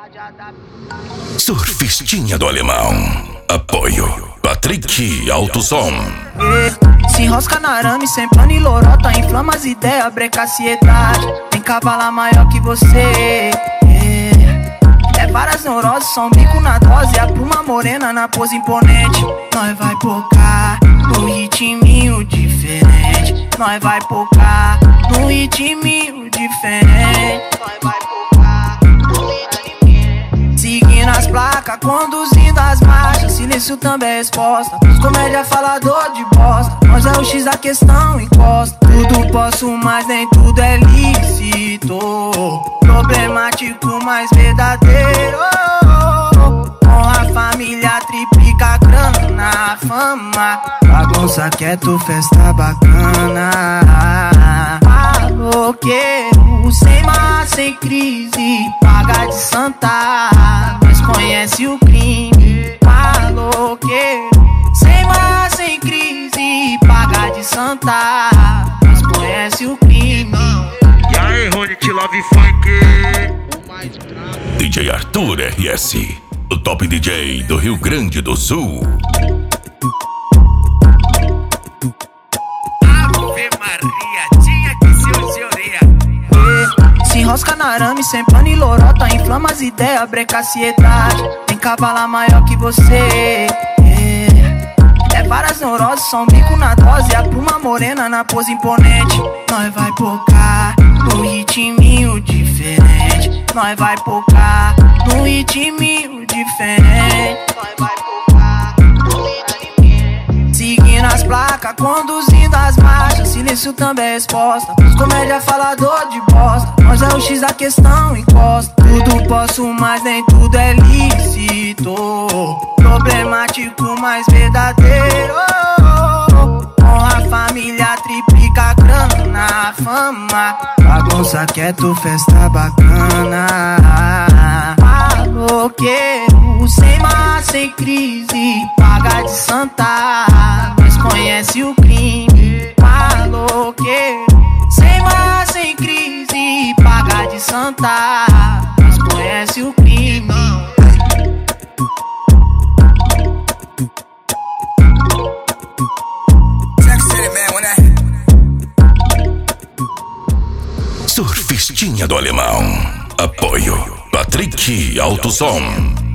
Surfistinha do Alemão. Apoio Patrick Alto Som. Se enrosca na arame, sem plano e lorota, inflama as ideias, breca a ansiedade. Tem cavala maior que você. É várias neuroses, só um bico na dose. A pluma morena na pose imponente. Nós vai focar no ritminho diferente. Nós vai focar no ritminho diferente. Nós vai focar no ritminho. Seguindo as placas, conduzindo as marchas. Silêncio também é resposta. Os comédia falador de bosta. Nós é o X da questão, encosta. Tudo posso, mas nem tudo é lícito. Problemático, mas verdadeiro. Com a família triplica a grana, fama. Bagunça quieto, festa bacana. Maloqueiro, sem mar, sem crise. Paga de santa, mas conhece o crime. Maloqueiro, sem mar, sem crise. Paga de santa, mas conhece o crime. E aí, Ronit Love Funk. DJ Arthur RS, o top DJ do Rio Grande do Sul. Ave Maria, tinha que ser o Zeureia. Se enrosca na arame, sem plano e lorota, inflama as ideias, breca a ansiedade. Tem cavala maior que você. É várias neuroses, só um bico na dose. A pluma morena na pose imponente. Nós vai focar no ritminho diferente. Nós vai focar no ritminho diferente. Nós vai focar no ritminho. Seguindo as placas, conduzindo as marchas. Silêncio também é resposta. Os comédia falador de bosta. Nós é o X da questão, encosta. Tudo posso, mas nem tudo é lícito. Problemático, mas verdadeiro. Com a família triplica a grana, fama. Bagunça quieto, festa bacana. Maloqueiro, sem mar, sem crise. Paga de santa, mas conhece o crime. Maloqueiro, sem mar, sem crise. Paga de santa, mas conhece o crime. Surfistinha do Alemão. Apoio Patrick Alto Som.